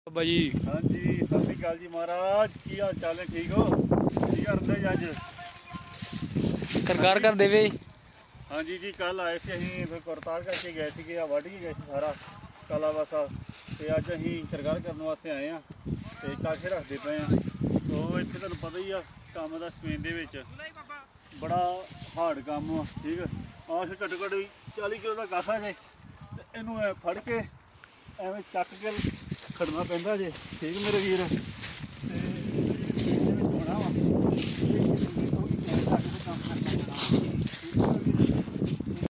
ਬਾਬਾ ਜੀ ਹਾਂਜੀ ਸਤਿ ਸ੍ਰੀ ਅਕਾਲ ਜੀ ਮਹਾਰਾਜ, ਕੀ ਹਾਲ ਚਾਲ ਹੈ? ਠੀਕ ਹੋ? ਕੀ ਕਰਦੇ ਜੀ ਅੱਜ? ਕਰਕਾਰ ਕਰਦੇ ਵੇ। ਹਾਂਜੀ ਜੀ, ਕੱਲ ਆਏ ਸੀ ਅਸੀਂ, ਫਿਰ ਕਰਤਾਰ ਕਰਕੇ ਗਏ ਸੀਗੇ, ਆ ਵੱਢ ਕੇ ਗਏ ਸੀ ਸਾਰਾ ਕਾਲਾ ਵਾਸਾ, ਤੇ ਅੱਜ ਅਸੀਂ ਕਰਕਾਰ ਕਰਨ ਵਾਸਤੇ ਆਏ ਆ ਤੇ ਕਾਕੇ ਰੱਖਦੇ ਪਏ ਆ। ਉਹ ਇੱਥੇ ਤੁਹਾਨੂੰ ਪਤਾ ਹੀ ਆ ਕੰਮ ਦਾ ਸਪੇਨ ਦੇ ਵਿੱਚ ਬੜਾ ਹਾਰਡ ਕੰਮ ਆ। ਠੀਕ ਆ, ਘੱਟੋ ਘੱਟ 40 ਕਿਲੋ ਦਾ ਕਾਸਾ ਜੇ, ਤੇ ਇਹਨੂੰ ਫੜ ਕੇ ਐਵੇਂ ਚੱਕ ਕੇ ਖੜਨਾ ਪੈਂਦਾ ਜੇ। ਠੀਕ ਮੇਰੇ ਵੀਰ, ਤੇ ਹੋਣਾ ਵਾ ਕੰਮ ਕਰਨਾ।